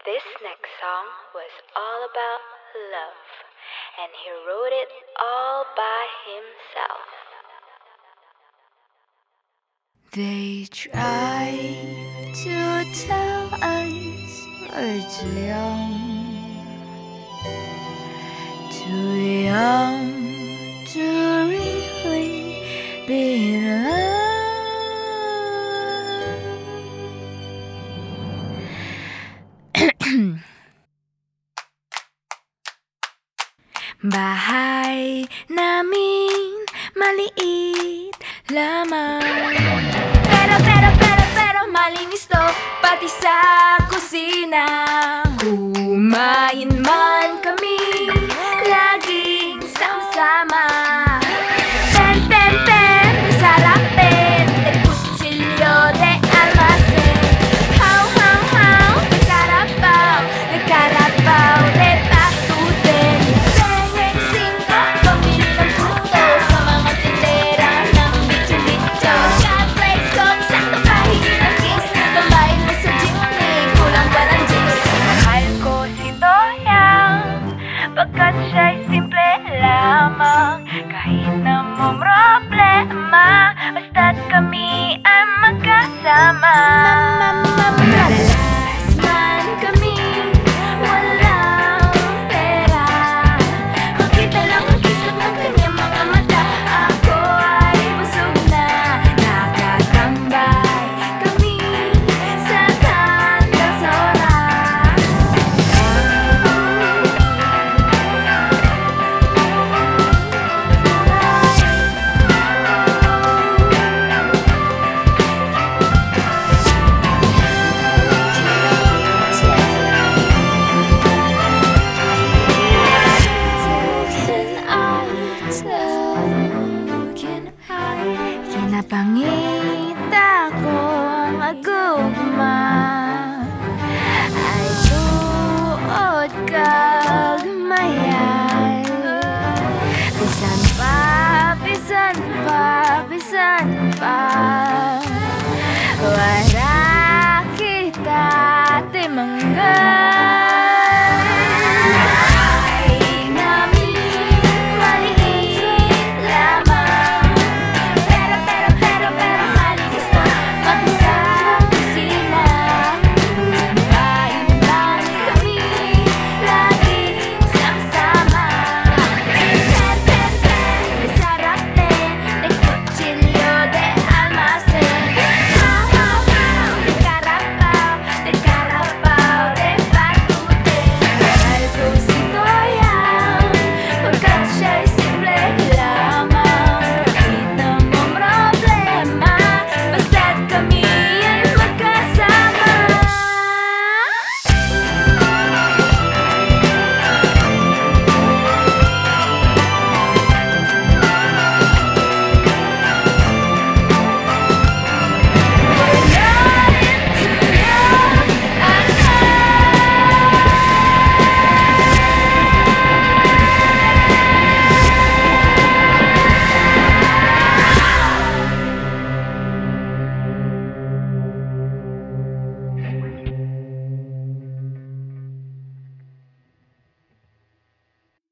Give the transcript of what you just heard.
This next song was all about love, and he wrote it all by himself. They try to tell us we're too young to really be in love. Bahay namin maliit lamang, pero malinis to, pati sa kusina. Kumain man kami, laging sama-sama. Pen, de sarapin, de kutsilyo, de almacen. How, de Carabao, de patuten. Pengeng singko, pambili ng puto sa mga tindera ng bicho-bicho. Shot plates kong sakto kahit ng kiss, kambahin mo sa jeepney, kulang pa ng jeans. Mahal ko si Toyang, pagkat siya'y simple lamang. Kahit na mo problema, basta't kami ay magkasama. Madalas man kami walang pera, makita lang ang kiss ng kanyang mga mata. Ako ay busog na, nakatambay kami sa kandang sora. Kinapangita kong agugma ay tuod kagmayay. Bisan pa wala kita timangga.